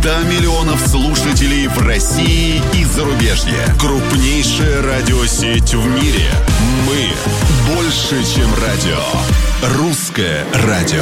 100 миллионов слушателей в России и зарубежье. Крупнейшая радиосеть в мире. Мы больше, чем радио. Русское радио.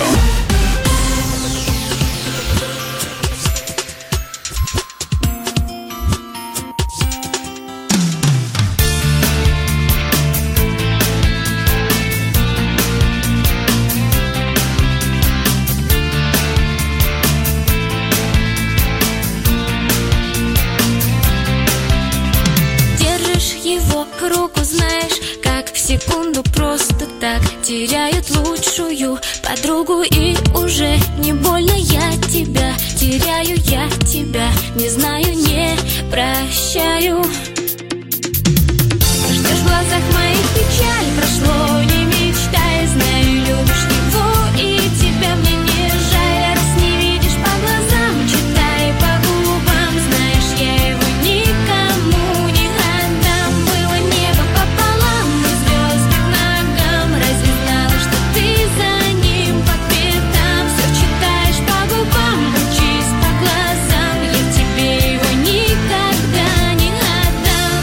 Теряют лучшую подругу, и уже не больно. Я тебя теряю, я тебя не знаю, не прощаю. Ждешь в глазах моих печаль, прошло, не мечтай, знаю, любишь его, и тебя мне не жаль. Раз не видишь по глазам, читай по губам, знаешь, я его никому не отдам. Было небо пополам, и звезды к ногам. Разве знала, что ты за ним по пятам? Все читаешь по губам, учись по глазам. Я тебе его никогда не отдам.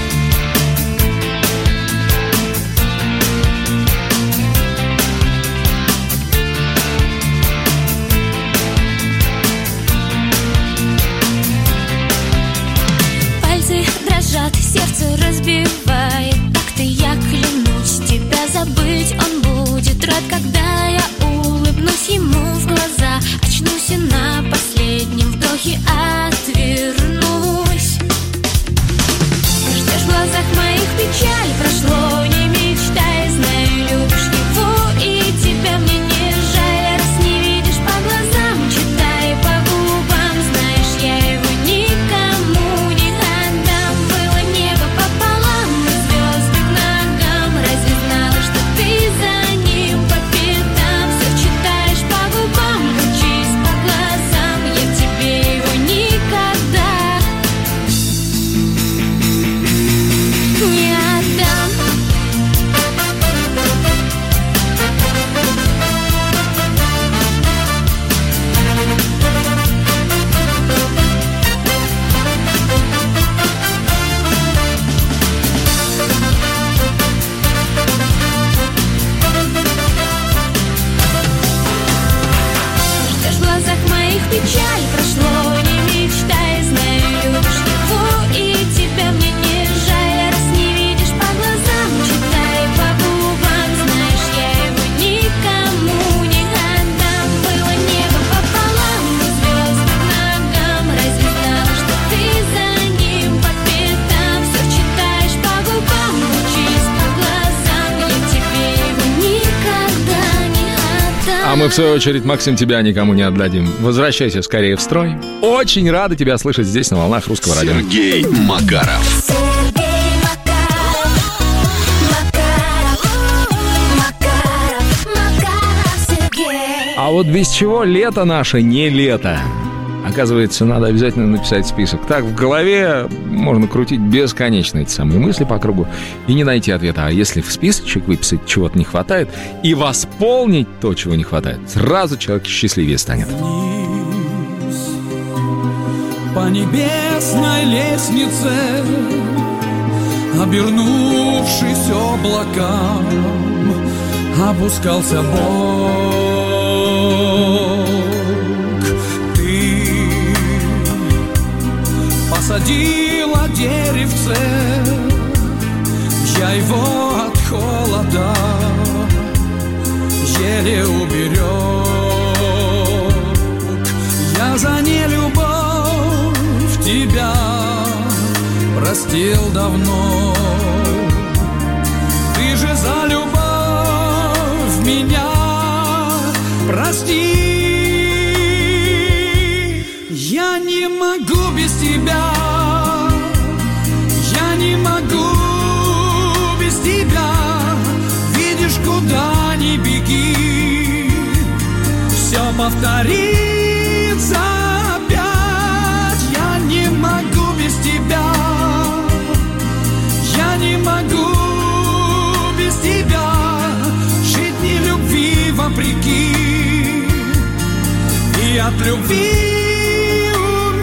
Пальцы дрожат, сердце разбивает. Так-то я клянусь, тебя забыть он будет рад, когда я улыбнусь ему в глаза. Очнусь и на последнем вдохе отвернусь. Ждешь в глазах моих печаль, прошло, не мечтай, знаю, любишь его, и тебя мне не жаль. Раз не видишь по глазам, читай по губам, знаешь, я его никому не отдам. Было небо пополам, и звезды к ногам. Разве знала, что ты за ним по пятам? Все читаешь по губам, учись по глазам. Я тебе его никогда не отдам. Ждешь в глазах моих печаль, прошло, не мечтай, знаю, любишь его, и тебя мне не жаль. Раз не видишь по глазам, читай по губам, знаешь, я его никому не отдам. Было небо пополам, и звезды к ногам. Разве знала, что ты за ним по пятам? Все читаешь по губам, учись по глазам. Я тебе его никогда не отдам. А мы, в свою очередь, Максим, тебя никому не отдадим. Возвращайся скорее в строй. Очень рады тебя слышать здесь, на волнах Русского радио. Сергей Макаров. А вот без чего лето наше не лето? Оказывается, надо обязательно написать список. Так в голове можно крутить бесконечно эти самые мысли по кругу и не найти ответа. А если в списочек выписать, чего-то не хватает, и восполнить то, чего не хватает, сразу человек счастливее станет. Вниз по небесной лестнице, обернувшись облакам, опускался Бог. Посадила деревце, я его от холода еле уберег. Я за нелюбовь тебя простил давно. Ты же за любовь меня прости. Я не могу без тебя, я не могу без тебя. Видишь, куда ни беги, все повторится опять. Я не могу без тебя, я не могу без тебя. Жить не любви вопреки, и от любви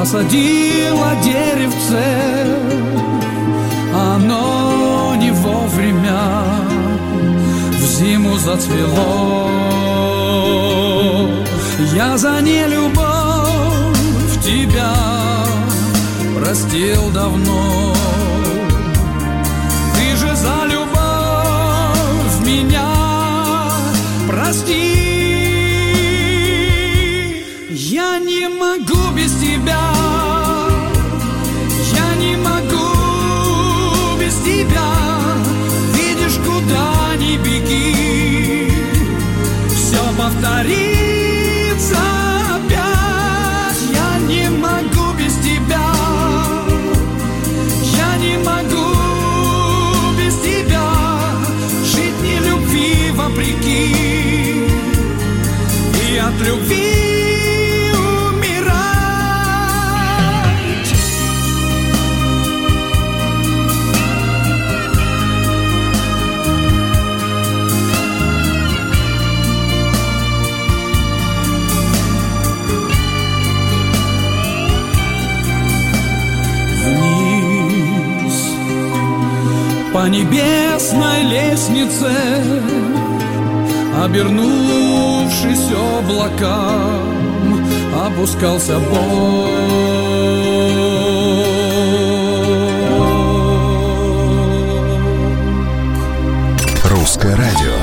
посадила деревце, оно не вовремя в зиму зацвело. Я за нелюбовь тебя простил давно. Ты же за любовь меня прости. Я не могу без тебя, я не могу без тебя. Видишь, куда ни беги, все повторится опять. Я не могу без тебя, я не могу без тебя жить не любви вопреки и от любви. По небесной лестнице, обернувшись облакам, опускался Бог. Русское радио.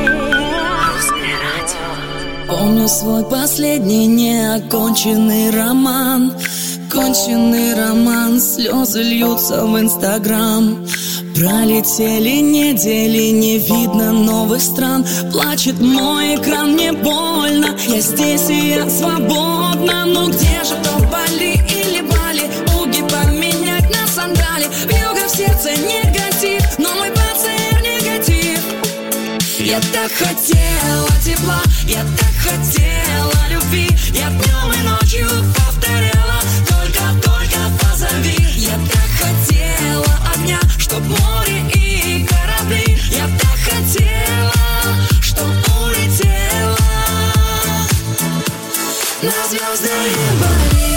Помню свой последний неоконченный роман. Конченый роман, слезы льются в Инстаграм. Пролетели недели, не видно новых стран. Плачет мой экран, мне больно. Я здесь и я свободна. Но где же то Бали или Бали? Уги поменять на сандали. Вьюга в сердце негатив, но мой пациент негатив. Я так хотела тепла, я так хотела любви. Я днем и ночью повторяла: только позови. Я так хотела огня, чтоб море и корабли. Я так хотела, чтоб улетела на звездные Бали.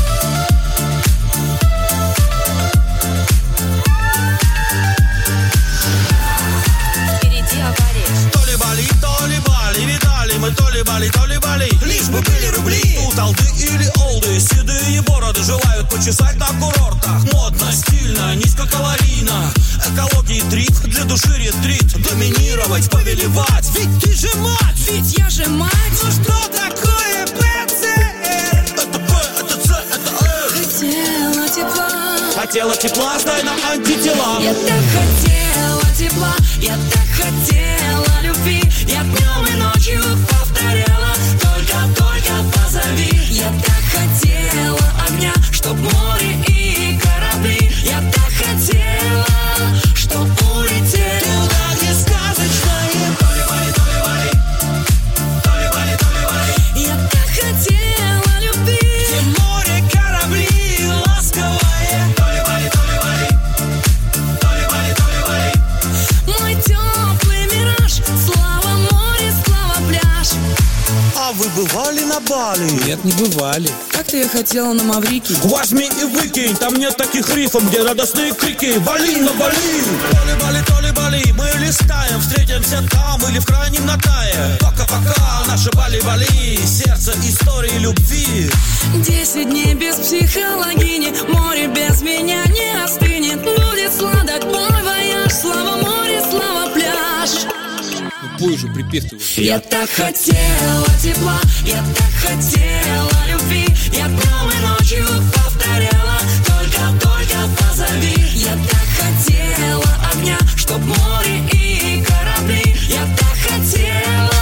Впереди авария. То ли Бали, видали мы то ли Бали, лишь бы были рубли. Тут алды или олды, седые бороды желают почесать на курортах. Модно, стильно, низкокалорийно. Экологии трип, для души ретрит. Доминировать, повелевать, ведь ты же мать. Ведь я же мать. Ну что такое ПЦР? Это П, это Ц, это Р. Хотела тепла, Хотела тепла, сдай нам антитела. я так хотела тепла, я так хотела любви. Я днем и ночью повторяла: только позови. Я так хотела огня, чтоб море и корабли. Я так хотела, чтоб улетела Туда, где сказочное то ли Бали, то ли Бали, то ли Бали, то ли Бали. Я так хотела любви. Где море, корабли, ласковое то ли Бали, то ли Бали, то ли Бали, то ли Бали. Мой теплый мираж, слава море, слава пляж. А вы бывали на Бали? Нет, не бывали. Как-то я хотела на Маврикий. Возьми и выкинь, там нет таких рифов, где радостные крики: вали на Бали! То ли Бали, мы листаем, встретимся там или в крайнем Натае. Пока-пока, наше Бали-Бали, сердце истории любви. 10 дней без психологини, море без меня не остынет. Будет сладок мой вояж, слава море, слава пляж. Ну, пой же, припев-то. Я так хотела тепла, я так хотела любви. Я днем и ночью повторяла: только позови. Я так хотела огня, чтоб море и корабли. Я так хотела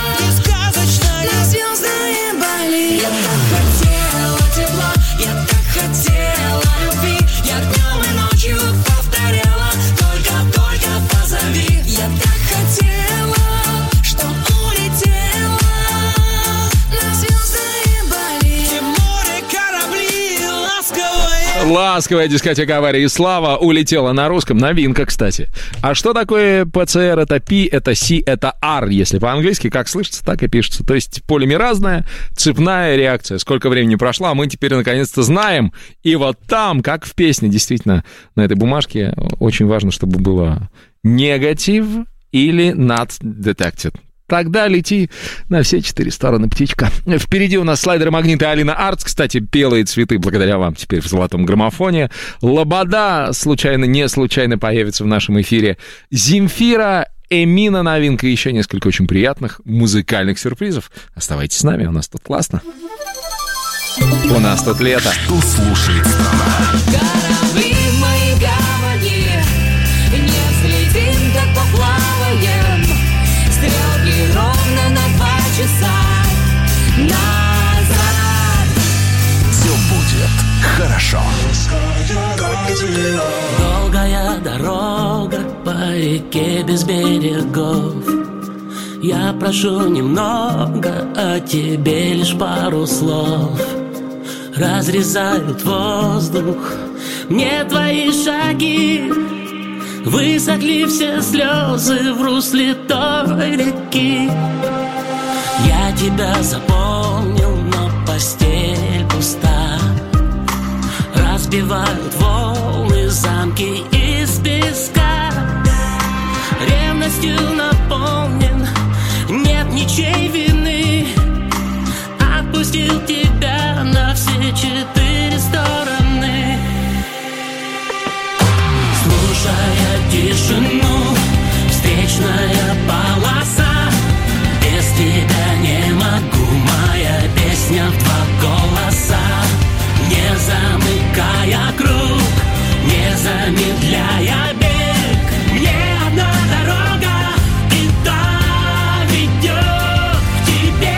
на звездные Бали. Я так хотела тепла, я так хотела любви. Я днем и ночью повторяла: только позови. Я так хотела, чтоб улетела на звездные Бали. Где море, корабли, ласка Ласковая дискотека «Авария и слава» улетела на русском. Новинка, кстати. А что такое ПЦР? Это P, это C, это R. Если по-английски, как слышится, так и пишется. То есть полимеразная цепная реакция. Сколько времени прошло, а мы теперь наконец-то знаем. И вот там, как в песне, действительно, на этой бумажке очень важно, чтобы было негатив или not detected. Тогда лети на все 4 стороны, птичка. Впереди у нас слайдеры «Магниты» Алина Артс. Кстати, «Белые цветы» благодаря вам теперь в золотом граммофоне. «Лобода» случайно, не случайно появится в нашем эфире. «Земфира», «Эмина» новинка и еще несколько очень приятных музыкальных сюрпризов. Оставайтесь с нами, у нас тут классно. У нас тут лето. Что слушает страна? Корабли в моей гавани, не взлетим, так поплаваем. Стрелки ровно на 2 часа назад. Все будет хорошо. Долгая дорога по реке без берегов. Я прошу немного, а тебе лишь пару слов. Разрезают воздух мне твои шаги. Высохли все слезы в русле той реки. Я тебя запомнил, но постель пуста. Разбивают волны замки из песка. Ревностью наполнен, нет ничьей вины. Отпустил тебя на все 4 стороны. Слушая тишину, встречная полоса. Без тебя не могу, моя песня в 2 голоса. Не замыкая круг, не замедляя бег. Мне одна дорога, и та ведет к тебе.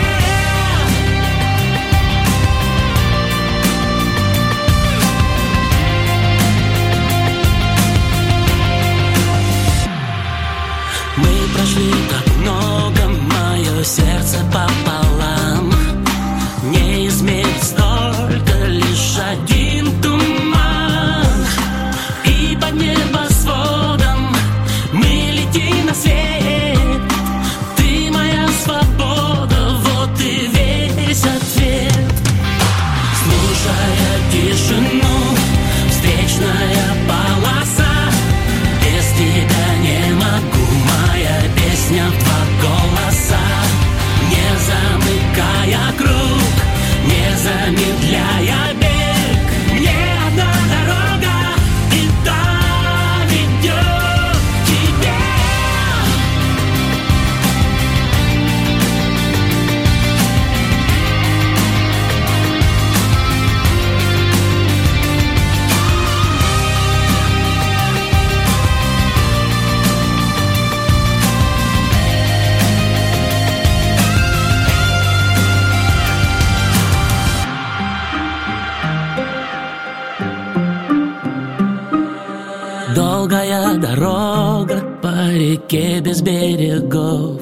Мы прошли так много, мое сердце пополам. Не измерить столько, лишь один туман. И под небосводом мы летим на свет. Ты моя свобода, вот и весь ответ. Слушая тишину, встречная полоса. Без тебя не могу, моя песня в 2 голоса. Не замыкая круг, не замедляя бег. Мне одна дорога, и та ведет к тебе. Долгая дорога по реке без берегов.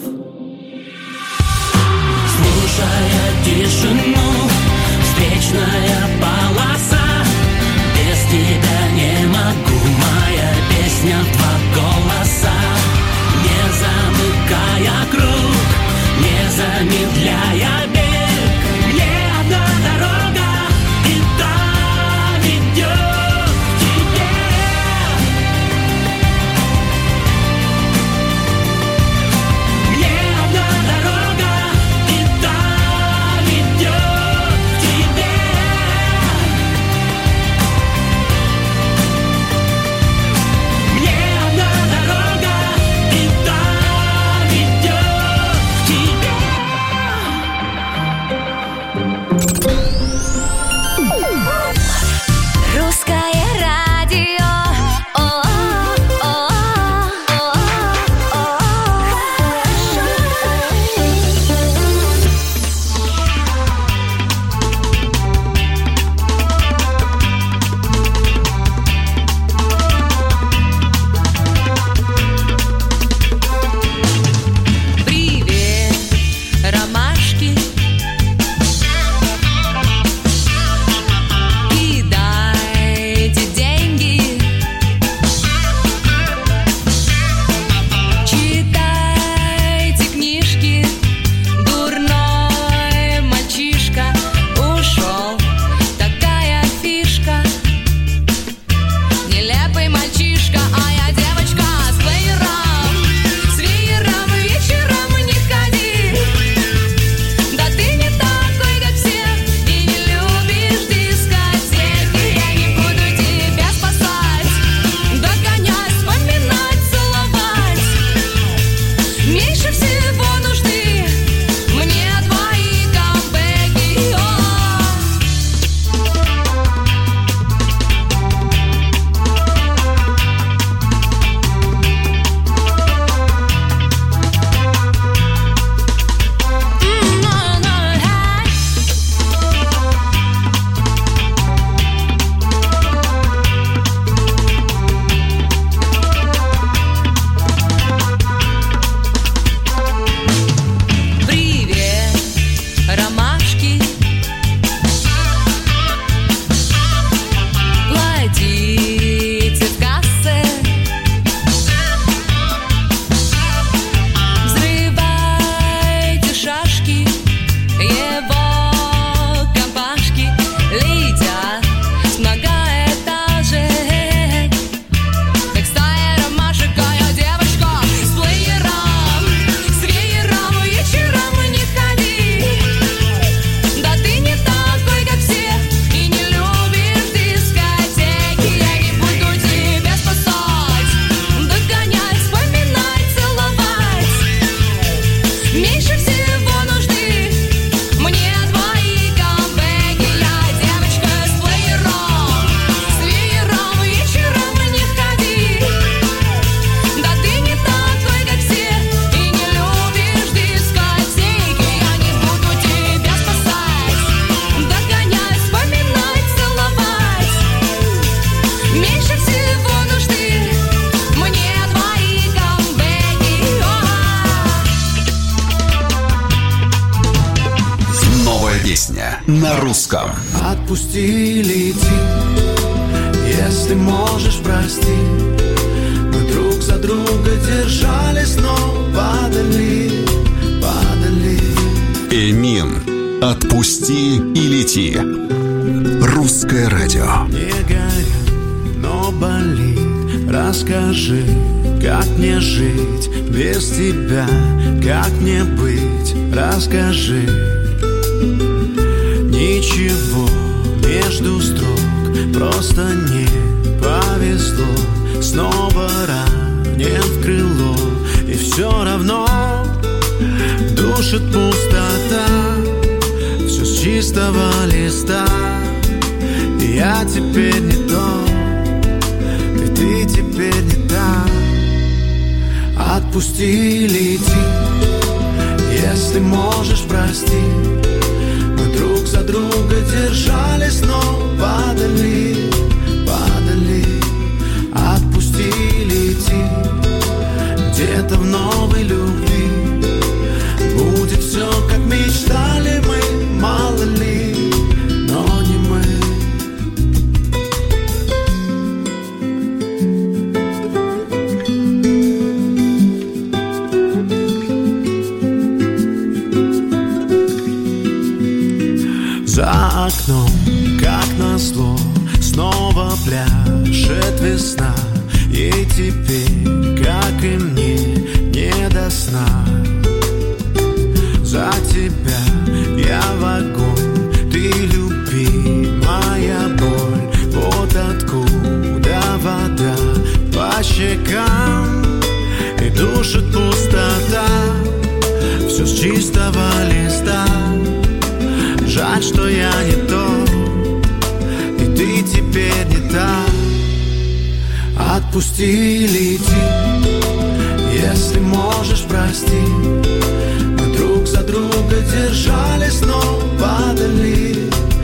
Слушая тишину, встречная полоса. Без тебя не могу, моя песня в 2 голоса. Не замыкая круг, не замедляя бег. Мне одна дорога, и та ведет к тебе. Мне одна дорога, и та ведет к тебе. Мне одна дорога, и та ведет к тебе. Песня на русском. Отпусти, лети, если можешь, прости. Мы друг за друга держались, но падали. Эмин, отпусти и лети. Русское радио. Не горит, но болит. Расскажи, как мне жить без тебя, как мне быть, расскажи. Ничего между строк, просто не повезло. Снова ранен в крыло, и все равно душит пустота. Все с чистого листа, и я теперь не тот, и ты теперь не та. Отпусти, лети, если можешь, прости. Мы друг за друга держались, но падали. Отпусти, лети, где-то в новой любви будет все, как мечтали мы, мало ли, но не мы. За окном, как назло, снова пляшет весна. И теперь, как и мне, не до сна. За тебя я в огонь, ты любимая боль. Вот откуда вода по щекам, и душит пустота. Все с чистого листа. Жаль, что я не тот, и ты теперь не та. Отпусти, лети, если можешь, прости. Мы друг за друга держались, но падали.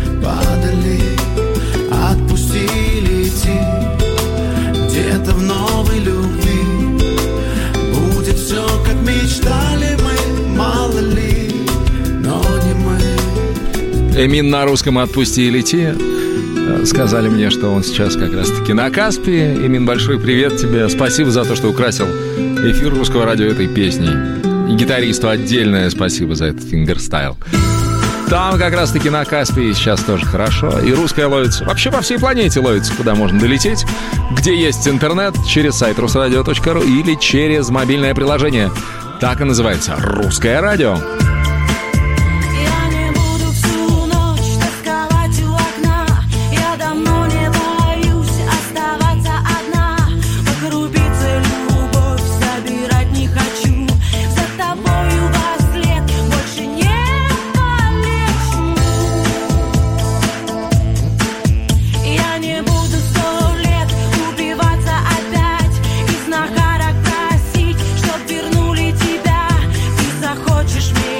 Отпусти, лети, где-то в новой любви будет все, как мечтали мы, мало ли, но не мы. Эмин на русском «Отпусти и лети». Сказали мне, что он сейчас как раз-таки на Каспии. Эмин, большой привет тебе. Спасибо за то, что украсил эфир русского радио этой песней. И гитаристу отдельное спасибо за этот фингерстайл. Там как раз-таки на Каспии сейчас тоже хорошо. И русская ловится. Вообще по всей планете ловится, куда можно долететь. Где есть интернет, через сайт rusradio.ru или через мобильное приложение. Так и называется «Русское радио». Хочешь мне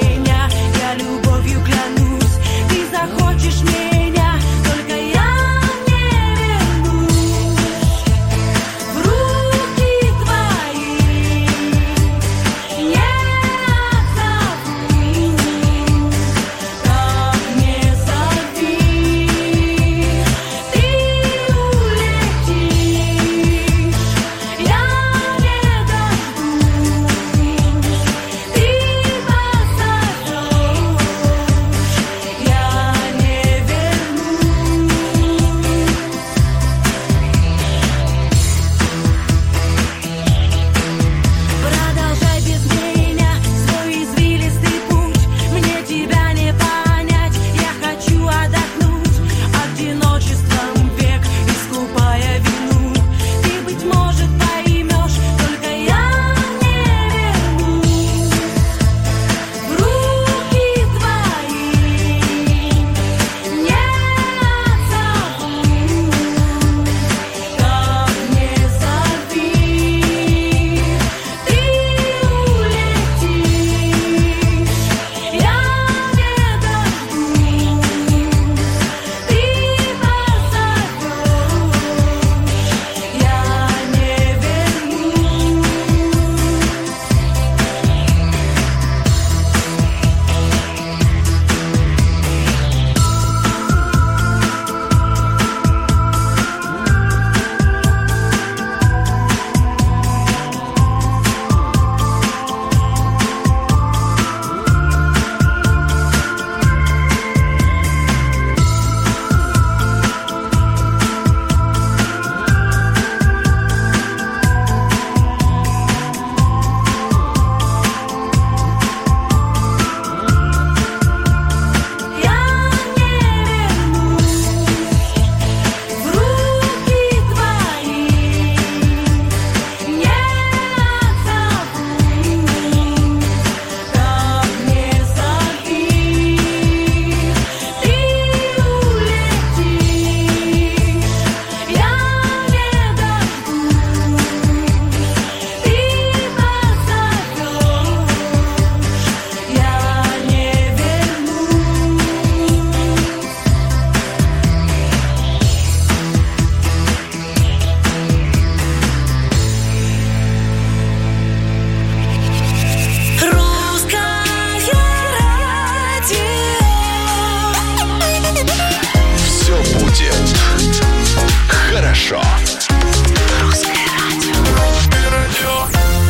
будет хорошо. Русское радио.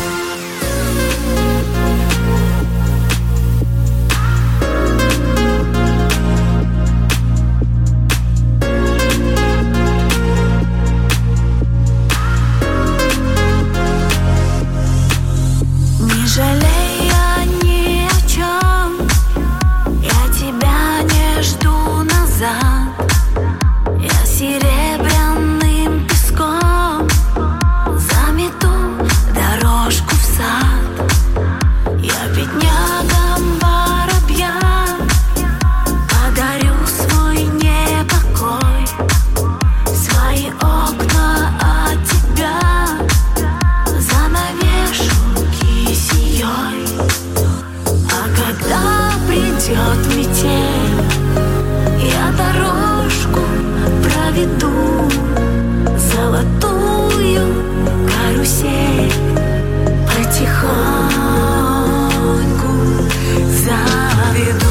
Не жалея ни о чем, я тебя не жду назад. Я серебряным песком замету дорожку в сад. Я беднягам воробьям подарю свой непокой, свои окна от тебя занавешу кисеей. А когда придет метель, я дорожку проведу, золотую карусель потихоньку заведу.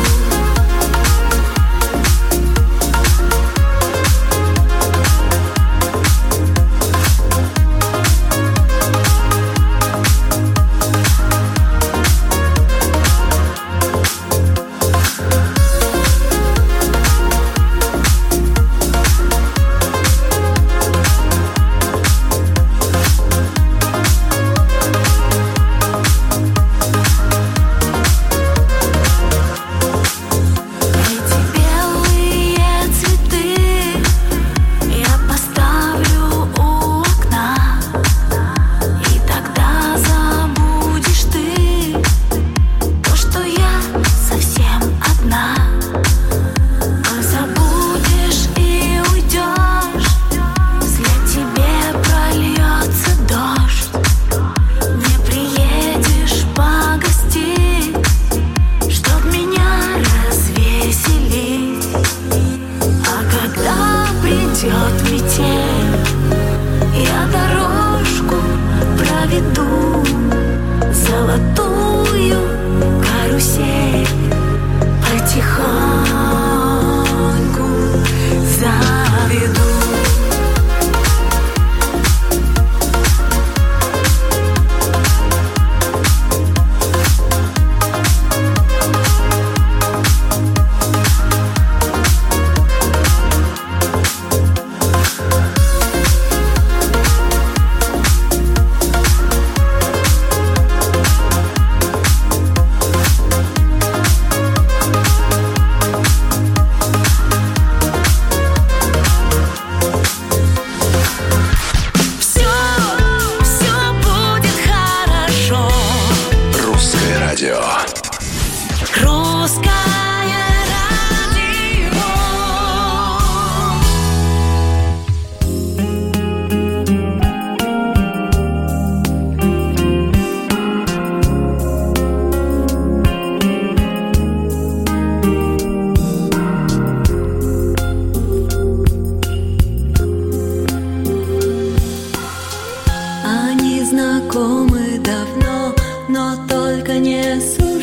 Знакомы давно, но только не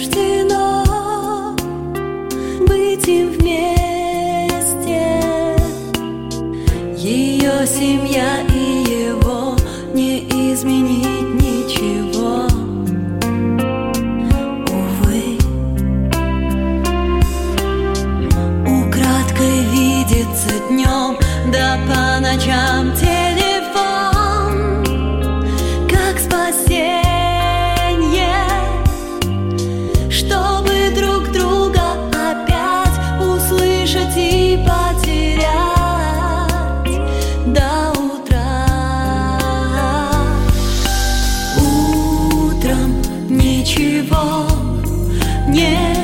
суждено быть им вместе. Ее семья и его не изменить ничего. Увы, украдкой видится днем, да по ночам телефон. Спасенье, чтобы друг друга опять услышать и потерять до утра. Утром ничего не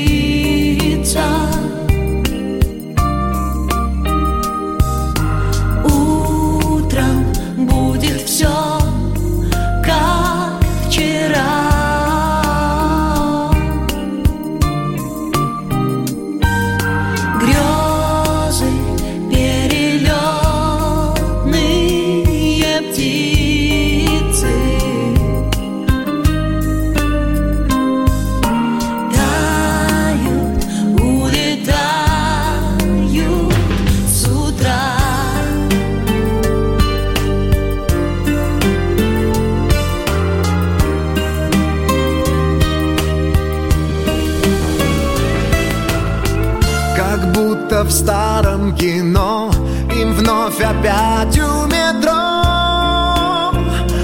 случится. будто в старом кино, им вновь опять у метро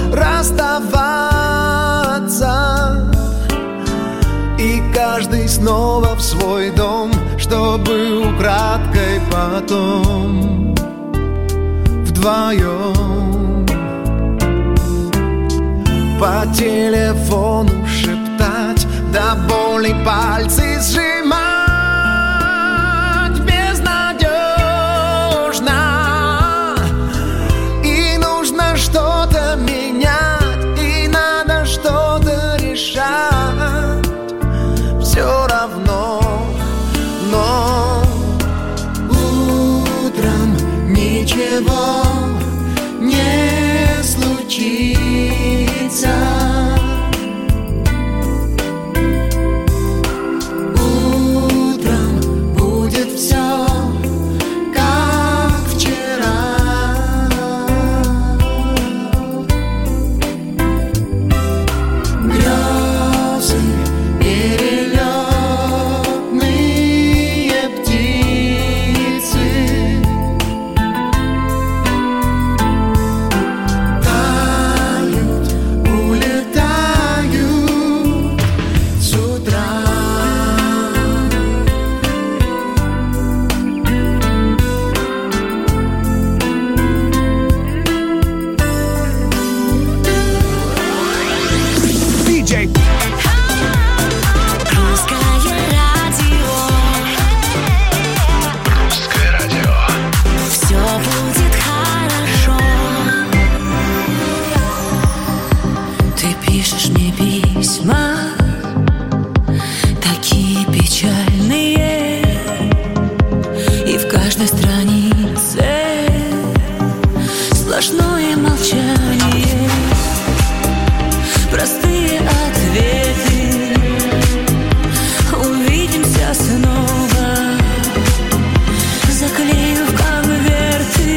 расставаться. И каждый снова в свой дом, чтобы украдкой потом вдвоем по телефону шептать, до боли пальцы сжимать. Безнадежно, и нужно что-то менять, и надо что-то решать. Все равно, но утром ничего не случится. Утром будет все как вчера. Грезы перелетные птицы тают, улетают с утра. Диджей. Русское радио. Все будет хорошо. Ты пишешь мне письма, такие печальные, и в каждой странице сплошное молчание. Простые ответы. Увидимся снова. Заклею в конверты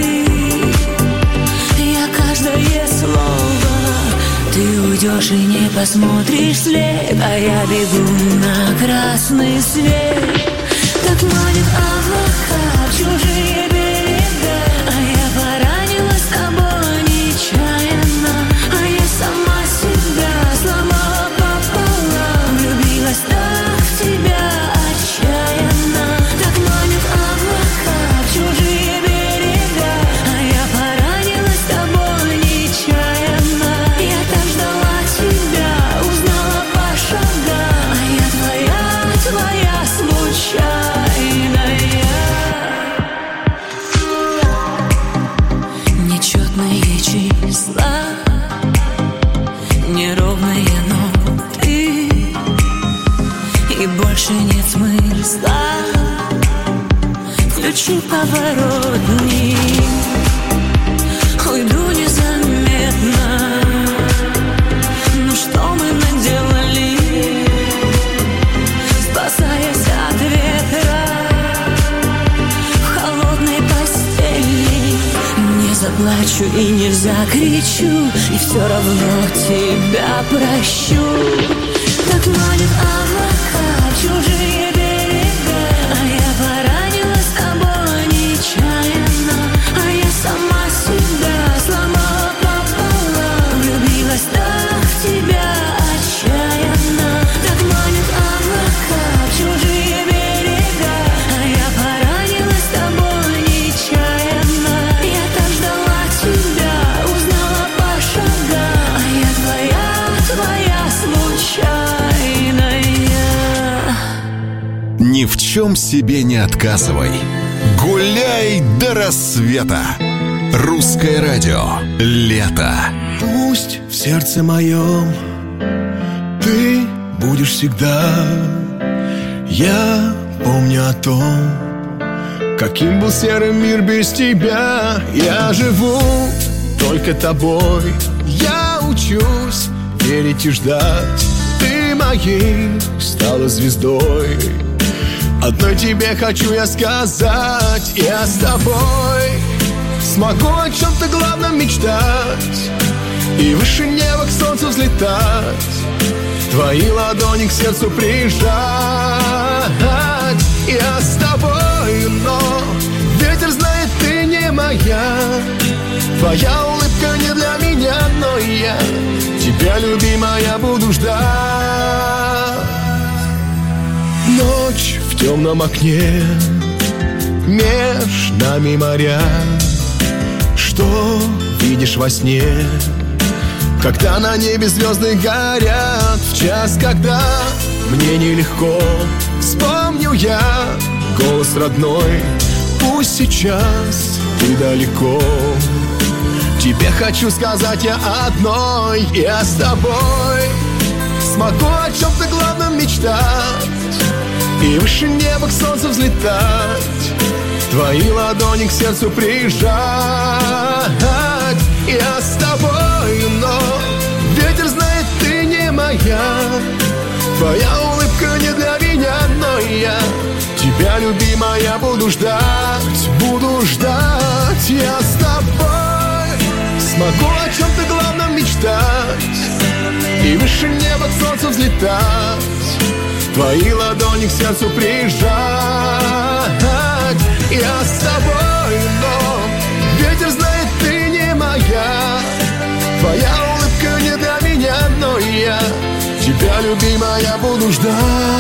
я каждое слово. Ты уйдешь и не посмотришь след, а я бегу на красный свет. Так манит облака в чужие берега, а я поранилась тобой нечаянно, а я сама себя сломала пополам, влюбилась так в тебя отчаянно. Так манит облака в чужие берега, а я поранилась тобой нечаянно. Я так ждала тебя, узнала по шагам, а я твоя случайная. Нечетные числа, неровные ноты, и больше нет смысла. Включи поворотник, уйду незаметно. Ну что мы наделали, спасаясь от ветра в холодной постели? Не заплачу и не закричу, и все равно тебя прощу. Так манит облака в чужие берега, а я поранилась тобой нечаянно, а я сама себя сломала пополам, влюбилась так в тебя отчаянно. Так манит облака в чужие берега, а я поранилась тобой нечаянно. Я так ждала тебя, узнала по шагам, а я твоя случайная. Ни в чем себе не отказывай. Гуляй до рассвета. Русское радио. Лето. Пусть в сердце моем ты будешь всегда. Я помню о том, каким был серый мир без тебя. Я живу только тобой. Я учусь верить и ждать. Ты моей стала звездой. Одной тебе хочу я сказать: я с тобой смогу о чем-то главном мечтать и выше неба к солнцу взлетать, твои ладони к сердцу прижать. Я с тобой, но Твоя улыбка не для меня, но я тебя, любимая, буду ждать. Ночь в темном окне, меж нами моря. Что видишь во сне, когда на небе звезды горят? В час, когда мне нелегко, вспомню я голос родной. Пусть сейчас ты далеко, тебе хочу сказать я одной. Я с тобой смогу о чем-то главном мечтать и выше неба к солнцу взлетать, твои ладони к сердцу прижать. Я с тобой, но ветер знает, ты не моя. Твоя улыбка не для меня, но я тебя, любимая, буду ждать, буду ждать. Я с тобой смогу о чем-то главном мечтать и выше неба к солнцу взлетать, твои ладони к сердцу прижать. Я с тобой, но ветер знает, ты не моя. Твоя улыбка не для меня, но я тебя, любимая, буду ждать.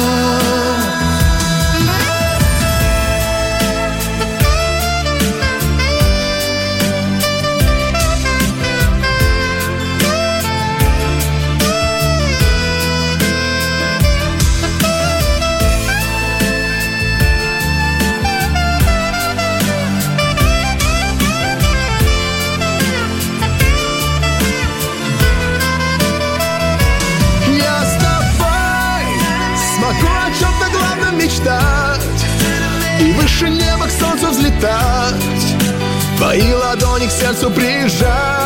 И выше неба к солнцу взлетать, твои ладони к сердцу прижать.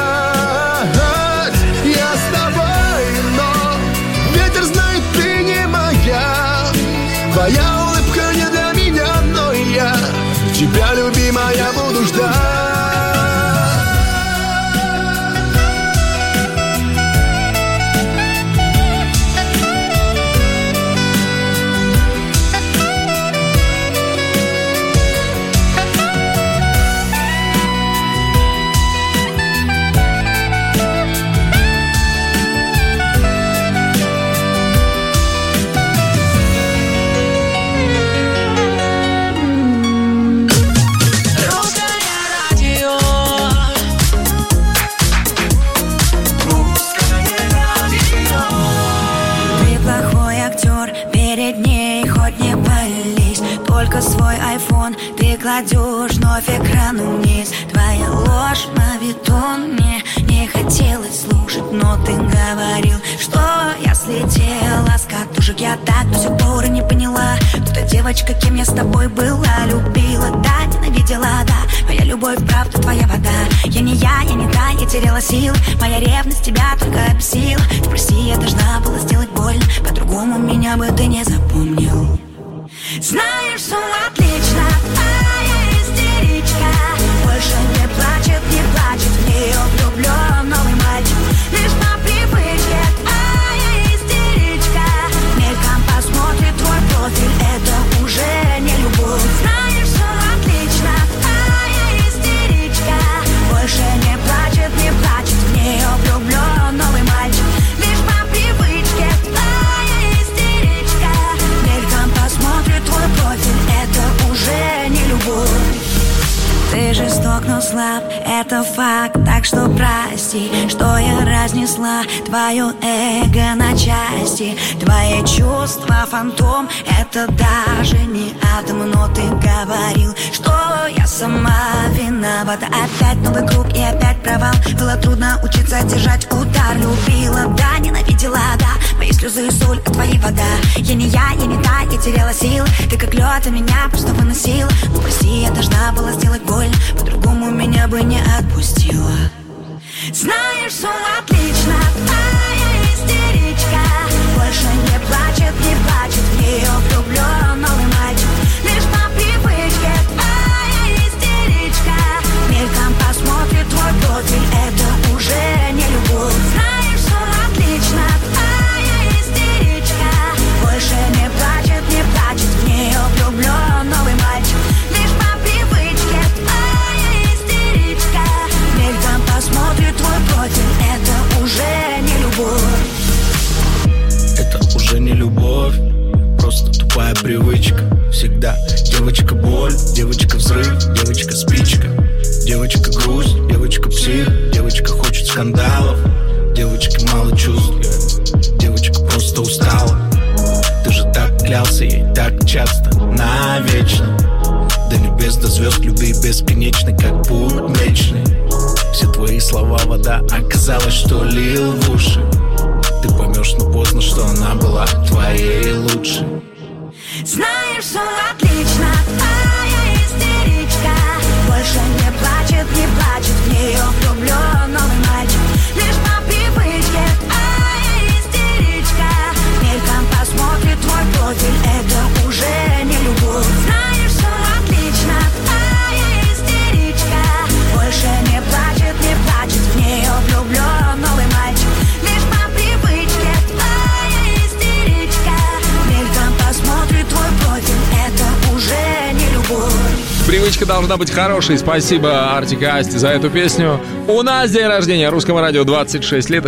Я с тобой, но ветер знает, ты не моя. Твоя улыбка не для меня, но я тебя, любимая, буду ждать. Свой айфон ты кладешь вновь экран вниз. Твоя ложь мавитон, мне не хотелось слушать, но ты говорил, что я слетела с катушек. Я так до сих пор и не поняла, кто та девочка, кем я с тобой была. Любила, да, ненавидела, да, моя любовь, правда, твоя вода. Я не та, я теряла сил, моя ревность тебя только обесила. Ты прости, я должна была сделать больно, по-другому меня бы ты не запомнил. Знаешь, все отлично, твоя истеричка больше не плачет, в нее влюблен новый мальчик. Лишь по привычке твоя истеричка мельком посмотрит твой профиль, это уже не любовь. Знаешь, все отлично, твоя истеричка больше не плачет, в нее влюблен новый мальчик. Лишь по привычке твоя истеричка мельком посмотрит твой профиль, это уже не любовь. Ты жесток, но слаб, это факт, так что прости, что я разнесла твое эго на части. Твои чувства фантом, это даже не атом, но ты говорил, что я сама виновата. Опять новый круг и опять провал, было трудно учиться держать удар. Любила, да, ненавидела, да, мои слезы и соль, а твои вода. Я не та, я теряла сил, ты как лед, а меня просто выносил. Ну прости, я должна была сделать больно, по-другому меня бы не отпустила. Знаешь, все отлично, твоя истеричка больше не плачет, в нее влюблен новый мальчик. Лишь по привычке твоя истеричка мельком посмотрит твой профиль, это уже не любовь. Знаешь, все отлично, твоя истеричка больше не плачет, в нее влюблен новый мальчик. Лишь по привычке твоя истеричка мельком посмотрит Девочка боль, девочка взрыв, девочка спичка. Девочка грусть, девочка псих, девочка хочет скандалов. Девочка мало чувств, девочка просто устала. Ты же так клялся ей так часто, навечно. До небес, до звезд, любви бесконечной, как путь млечный. Все твои слова вода, оказалось, что лил в уши. Ты поймешь, но поздно, что она была твоей лучшей. Знаешь, все отлично, твоя истеричка. Больше не плачет в нее влюбленный мальчик. Лишь по привычке, твоя истеричка. Мельком посмотрит твой профиль, это уже не любовь. Знаешь, все отлично, твоя истеричка. Больше не плачет в нее влюбленный мальчик. Лишь по привычке, твоя истеричка. Мельком посмотрит твой профиль, это уже не любовь. Привычка должна быть хорошей. Спасибо, Артик и Асти, за эту песню. У нас день рождения Русскому радио 26 лет. И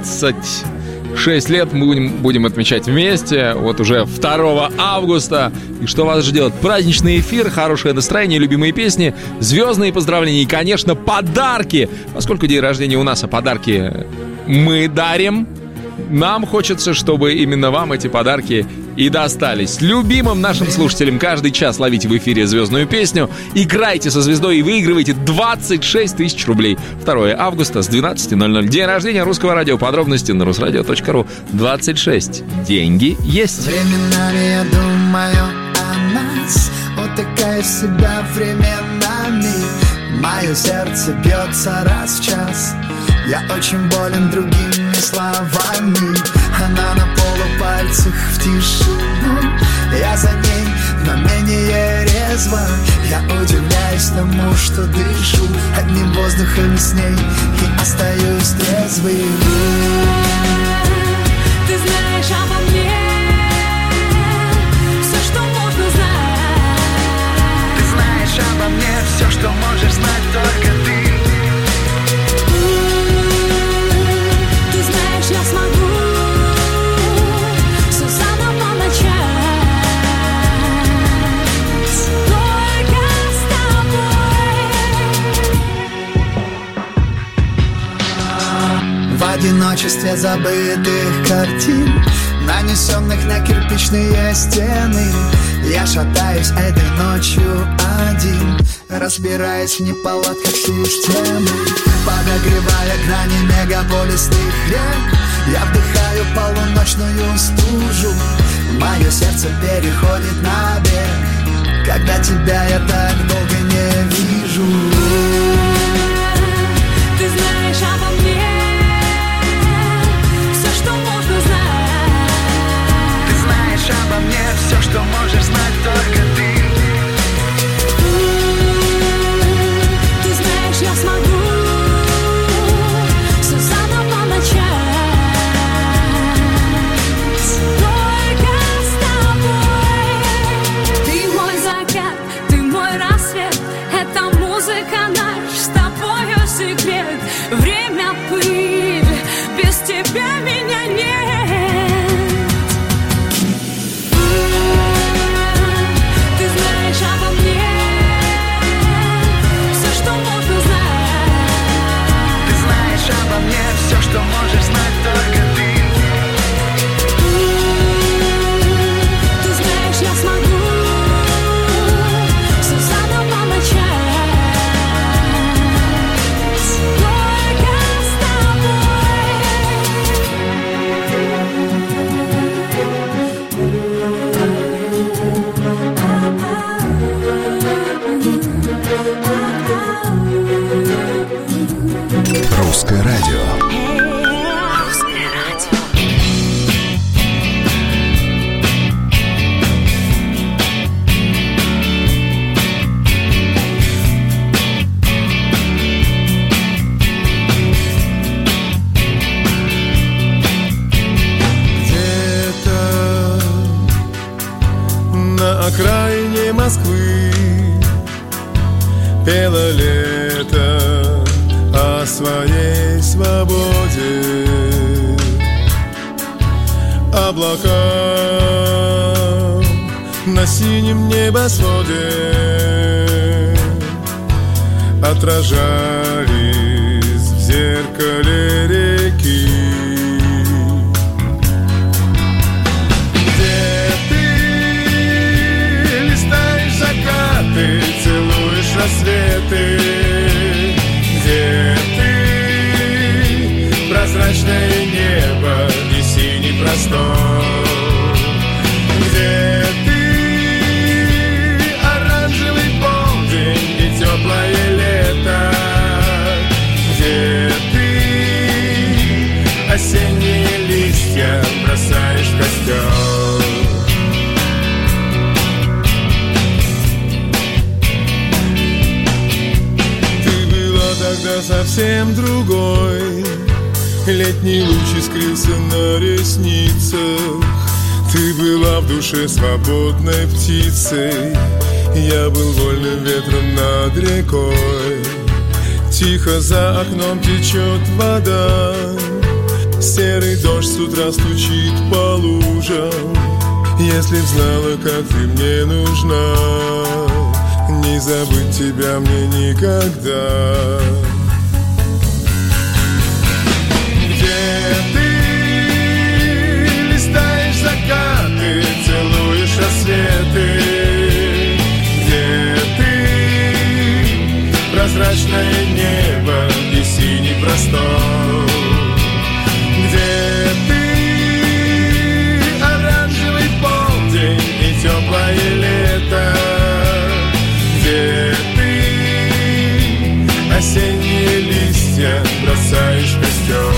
26 лет мы будем отмечать вместе. Вот уже 2 августа. И что вас ждет? Праздничный эфир, хорошее настроение, любимые песни, звездные поздравления и, конечно, подарки. Поскольку день рождения у нас, а подарки мы дарим, нам хочется, чтобы именно вам эти подарки и достались. Любимым нашим слушателям каждый час ловите в эфире звездную песню, играйте со звездой и выигрывайте 26 тысяч рублей. 2 августа с 12:00. День рождения Русского радио. Подробности на rusradio.ru. 26. Деньги есть. Временами я думаю о нас, утыкаю в себя временами. Мое сердце бьется раз в час. Я очень болен другими словами. Она на полупальцах в тишину. Я за ней, но менее резво. Я удивляюсь тому, что дышу одним воздухом с ней и остаюсь трезвым. Ты знаешь обо мне все, что можно знать. Ты знаешь обо мне все, что можешь знать только ты. Я смогу все заново начать. Только с тобой. В одиночестве забытых картин, нанесенных на кирпичные стены, я шатаюсь этой ночью один, разбираясь в неполадках системы. Подогревая грани мегаполисных рек, я вдыхаю полуночную стужу. Мое сердце переходит на бег, когда тебя я так долго не вижу. Ты знаешь обо мне все, что можно знать. Ты знаешь обо мне все, что можешь знать только ты. Ты знаешь, я смогу все заново начать. Только с тобой. Ты мой закат, ты мой рассвет. Это музыка наш с тобою секрет. Время пыль, без тебя меня нет. Ты знаешь обо мне все, что можно знать. Ты знаешь обо мне все, что можешь знать только ты. Ты знаешь, я смогу все заново начать. Только с Русское радио. Русское радио. Где-то на окраине Москвы пело лето о своей свободе. Облака на синем небосводе отражались в зеркале реки. Где ты листаешь закаты, целуешь рассветы, где ты прозрачное небо и синий простор, где ты оранжевый полдень и теплое лето, где ты осенние листья бросаешь в костер. Ты была тогда совсем другой, летний луч искрился на ресницах. Ты была в душе свободной птицей, я был вольным ветром над рекой. Тихо за окном течет вода, серый дождь с утра стучит по лужам. Если б знала, как ты мне нужна, не забыть тебя мне никогда. Где ты листаешь закаты, целуешь рассветы, где ты прозрачное небо и синий простор, где ты оранжевый полдень и теплое лето, где ты осенние листья бросаешь в костер.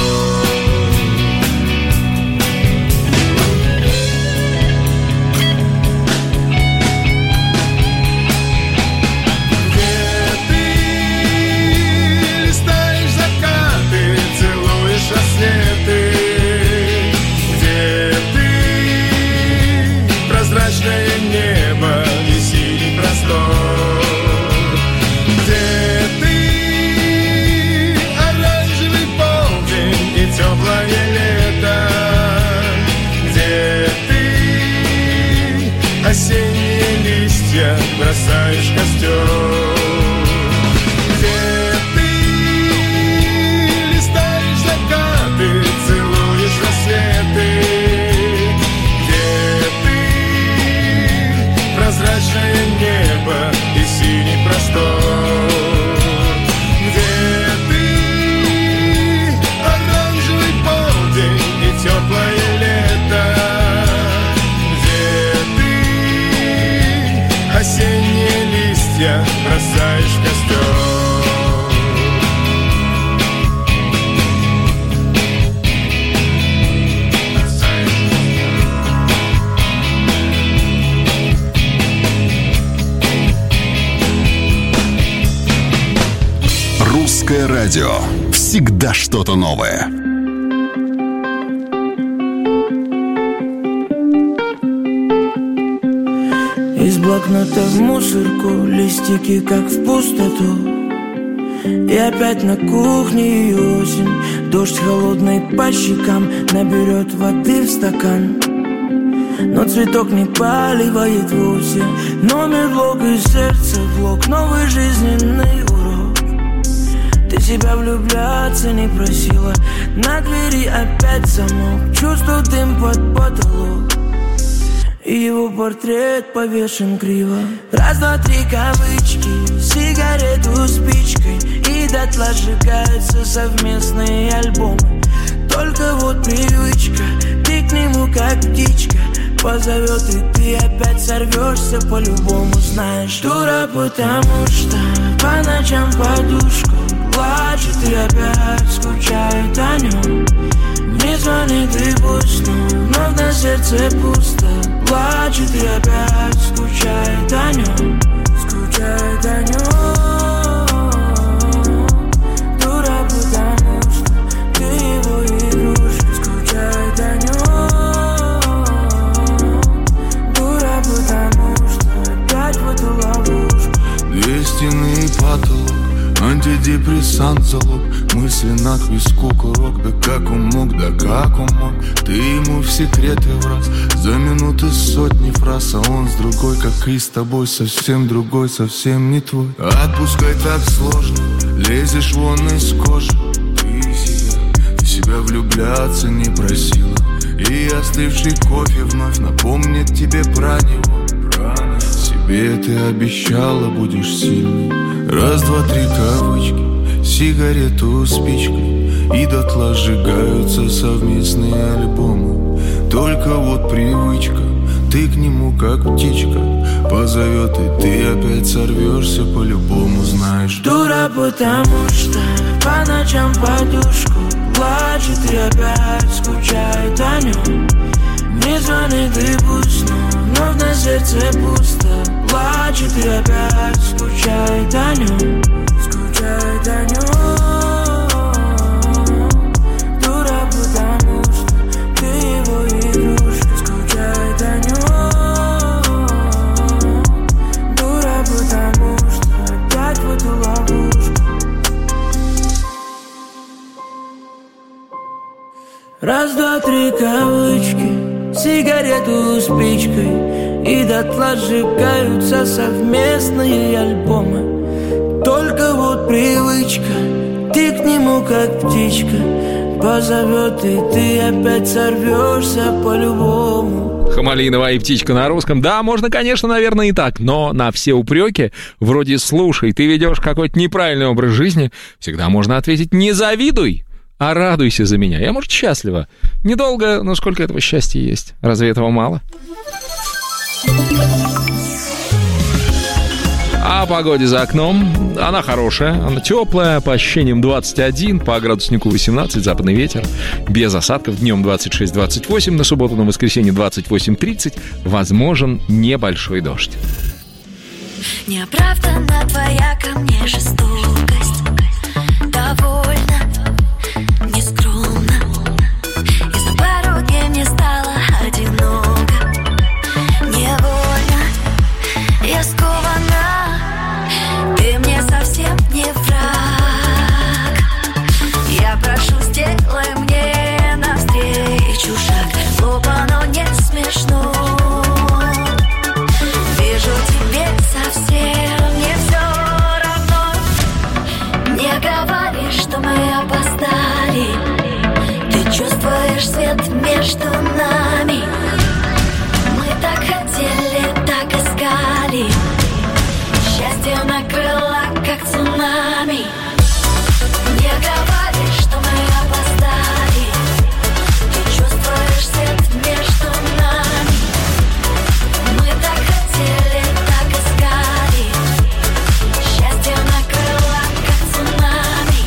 Где ты прозрачное небо и синий простор, где ты оранжевый полдень и теплое лето, где ты осенние листья бросаешь в костер. Целуешь рассветы, где ты прозрачное небо и синий простор, где ты оранжевый полдень и теплое лето, где ты осенние листья бросаешь в костер. Русское радио. Всегда что-то новое. Из блокнота в мусорку, листики как в пустоту. И опять на кухне и осень, дождь холодный по щекам наберет воды в стакан. Но цветок не поливает вовсе, номер блок из сердца блок, новый жизненный урок. Ты себя влюбляться не просила, на двери опять замок, чувствую дым под потолок, и его портрет повешен криво. Раз, два, три кавычки, сигарету спичкой, и дотла сжигаются совместные альбомы. Только вот привычка, ты к нему как птичка позовет, и ты опять сорвешься по-любому. Знаешь, дура, потому что по ночам подушку плачет и опять скучает о нем. Не звонит и пусть, но вновь на сердце пусто. Плачет и опять скучает о нем. Скучает о нем. Дура, потому что ты его игрушка. Скучает о нем. Дура, потому что опять в эту ловушку. Две стены и потолок, антидепрессант залог. Мысленно к виску курок. Да как он мог, да как он мог. Ты ему в секреты враз. За минуты сотни фраз. А он с другой, как и с тобой. Совсем другой, совсем не твой. Отпускай так сложно. Лезешь вон из кожи. Ты себя влюбляться не просила. И остывший кофе вновь напомнит тебе про него. Себе ты обещала, будешь сильной. Раз, два, три кавычки, сигарету спичкой. И дотла сжигаются совместные альбомы. Только вот привычка, ты к нему как птичка. Позовет, и ты опять сорвешься по-любому, знаешь. Дура, потому что по ночам в подушку плачет и опять скучает о нем. Не звонит и пусть, но вновь на сердце пусто. Плачет и опять скучает о нем. Скучает о нем. Дура, потому что ты его игрушка. Скучает о нем. Дура, потому что опять в эту ловушку. Раз, два, три кавычки, сигарету спичкой. И дотла сжигаются совместные альбомы. Только вот привычка, ты к нему как птичка. Позовет, и ты опять сорвешься по-любому. Хамалинова и птичка на русском. Да, можно, конечно, наверное, и так. Но на все упреки, вроде «слушай, ты ведешь какой-то неправильный образ жизни», всегда можно ответить «не завидуй, а радуйся за меня». Я, может, счастлива. Недолго, но сколько этого счастья есть. Разве этого мало? О погоде за окном. Она хорошая, она теплая, по ощущениям 21, по градуснику 18, западный ветер, без осадков, днем 26-28, на субботу, на воскресенье 28-30, возможен небольшой дождь. Неоправданна твоя ко мне жестокость, довольно, нескромно, и за пару дней мне стало одиноко. Невольно я скована, ты мне совсем не враг. Я прошу, сделай мне навстречу шаг. Глупо, но не смешно. Вижу, тебе совсем не все равно. Не говори, что мы опоздали. Ты чувствуешь свет между нами. Мы так хотели, так искали. Счастье накрыло, как цунами. Не говори, что мы опоздали. Ты чувствуешь свет между нами. Мы так хотели, так искали. Счастье накрыло, как цунами.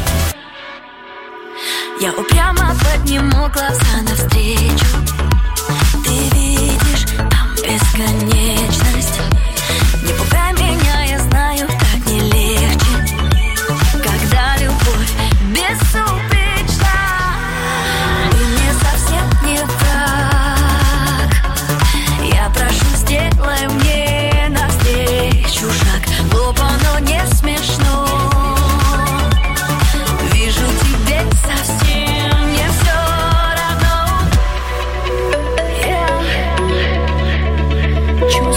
Я упрямо подниму глаза навстречу. Ты видишь, там бесконечность. Не пугай меня, я знаю, так не легче, когда любовь безупречна. Ты мне совсем не враг. Я прошу, сделай мне навстречу шаг. Глупо, но не смешно. Вижу, тебе совсем не все равно.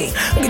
Где